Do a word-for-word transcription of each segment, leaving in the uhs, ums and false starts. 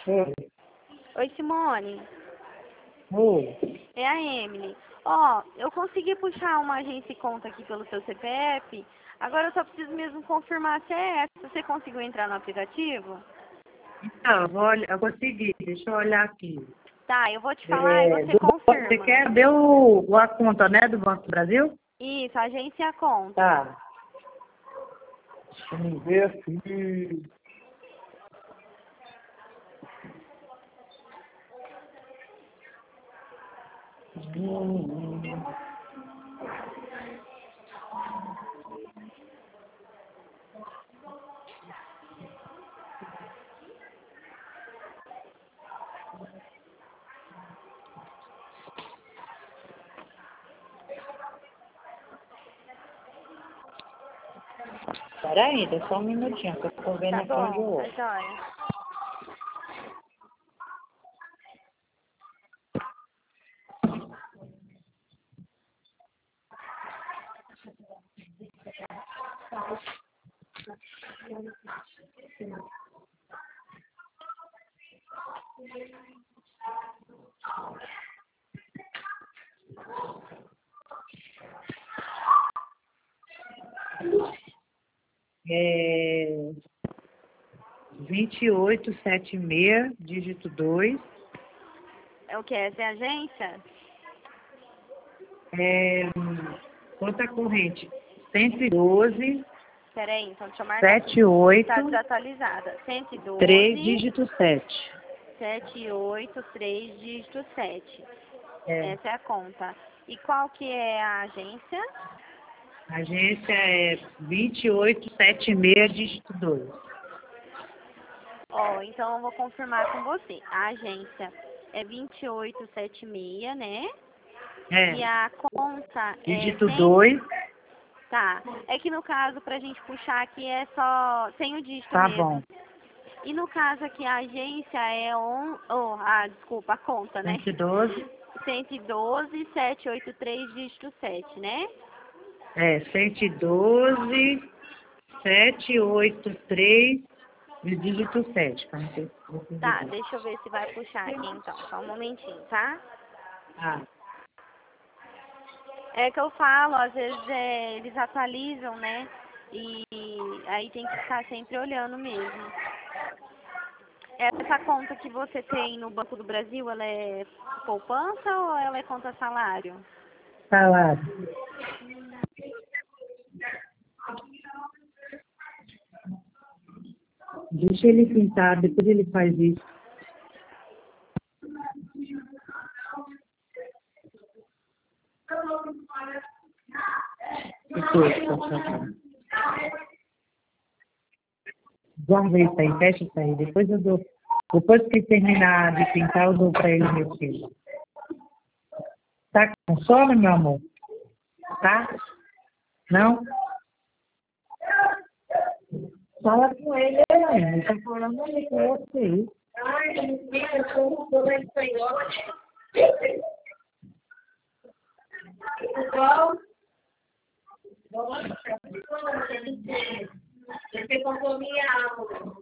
Oi. Oi, Simone. Oi. É a Emily. Ó, eu consegui puxar uma agência e conta aqui pelo seu C P F. Agora eu só preciso mesmo confirmar se é essa. Você conseguiu entrar no aplicativo? Então, eu vou olhar, eu consegui, deixa eu olhar aqui. Tá, eu vou te falar e É, você do, você confirma. quer ver o, a conta, né, do Banco do Brasil? Isso, agência e a conta. Tá. Deixa eu ver aqui. Hum, hum. Peraí, dá só um minutinho, que eu tô vendo Tá aqui onde eu bom, tá vou. jóia. É vinte e oito, setenta e seis, dígito dois. É o que? Essa é a agência? É, conta corrente cento e doze, Peraí, então deixa eu marcar aqui. setenta e oito, Tá desatualizada. cento e três, doze, dígito sete. sete e oito, três, dígito sete. É. Essa é a conta. E qual que é a agência? A agência é vinte e oito, setenta e seis, dígito dois. Ó, então eu vou confirmar com você. A agência é vinte e oito setenta e seis, né? E É, a conta é dígito cem. dois. Tá. É que no caso, pra gente puxar aqui, é só sem o dígito Tá bom. mesmo. E no caso aqui, a agência é on... Oh, ah, desculpa, a conta, né? cento e doze. cento e doze, setecentos e oitenta e três, dígito sete, né? É, cento e doze, setecentos e oitenta e três, e dígito sete. Tá, não sei se você Tá, entendeu. deixa eu ver se vai puxar aqui então. Só um momentinho, tá? Ah, É que eu falo, às vezes é, eles atualizam, né? E aí tem que ficar sempre olhando mesmo. Essa conta que você tem no Banco do Brasil, ela é poupança ou ela é conta salário? salário. Deixa ele pintar, depois ele faz isso. Depois, por favor. Guarda isso aí, fecha isso aí. Depois eu dou. Depois que terminar de pintar, eu dou pra ele mexer. Tá com sono, meu amor? Tá? Não? Fala com ele, né? Ele tá falando aí com você. Ai, eu sou toda espanhola. Você comprou minha água.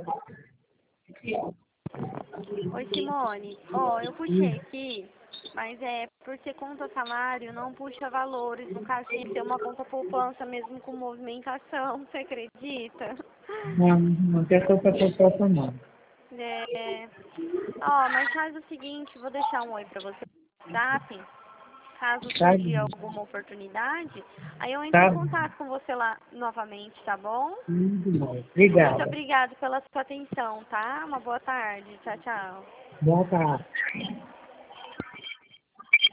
Oi, Simone. Ó, eu puxei aqui, mas é por ser conta salário, não puxa valores. No caso, tinha que ser uma conta poupança mesmo com movimentação, você acredita? Não, não quer que eu faça não. É... Ó, mas faz o seguinte, vou deixar um oi pra você no WhatsApp. Caso Tá surgir bom. alguma oportunidade, aí eu entro em Tá bom. contato com você lá novamente, tá bom? Muito bom. Muito Obrigada. obrigada pela sua atenção, tá? Uma boa tarde. Tchau, tchau. Boa tarde.